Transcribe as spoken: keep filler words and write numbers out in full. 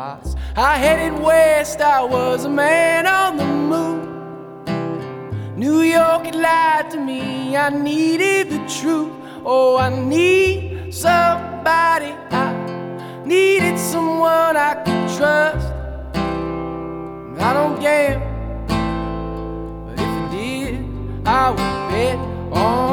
hearts. I headed west, I was a man on the move. New York had lied to me, I needed the truth. Oh, I need somebody, I needed someone I could trust. I don't gamble, but if I did, I would bet on